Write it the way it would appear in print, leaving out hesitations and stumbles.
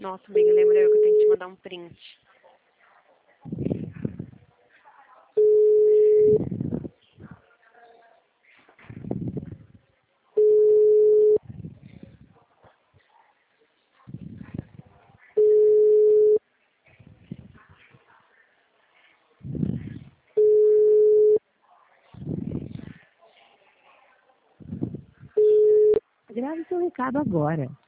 Nossa, amiga, lembra eu que eu tenho que te mandar um print. Grave seu recado agora.